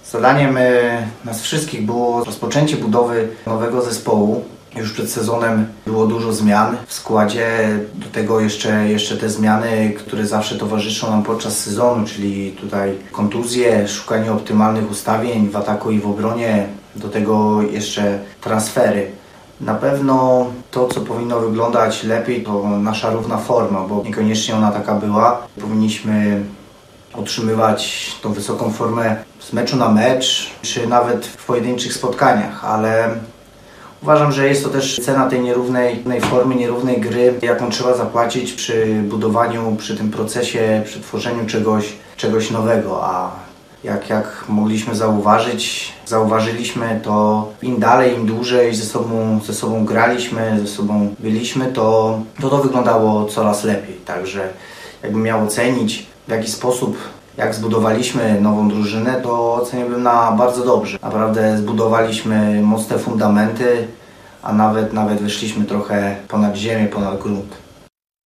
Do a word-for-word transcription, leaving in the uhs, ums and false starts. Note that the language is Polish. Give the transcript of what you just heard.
Zadaniem nas wszystkich było rozpoczęcie budowy nowego zespołu. Już przed sezonem było dużo zmian w składzie, do tego jeszcze, jeszcze te zmiany, które zawsze towarzyszą nam podczas sezonu, czyli tutaj kontuzje, szukanie optymalnych ustawień w ataku i w obronie, do tego jeszcze transfery. Na pewno to, co powinno wyglądać lepiej, to nasza równa forma, bo niekoniecznie ona taka była. Powinniśmy utrzymywać tą wysoką formę z meczu na mecz, czy nawet w pojedynczych spotkaniach, ale uważam, że jest to też cena tej nierównej formy, nierównej gry, jaką trzeba zapłacić przy budowaniu, przy tym procesie, przy tworzeniu czegoś, czegoś nowego, a jak, jak mogliśmy zauważyć, zauważyliśmy to im dalej, im dłużej ze sobą, ze sobą graliśmy, ze sobą byliśmy, to, to to wyglądało coraz lepiej. Także jakbym miał ocenić, w jaki sposób, jak zbudowaliśmy nową drużynę, to oceniłbym na bardzo dobrze. Naprawdę zbudowaliśmy mocne fundamenty, a nawet, nawet wyszliśmy trochę ponad ziemię, ponad grunt.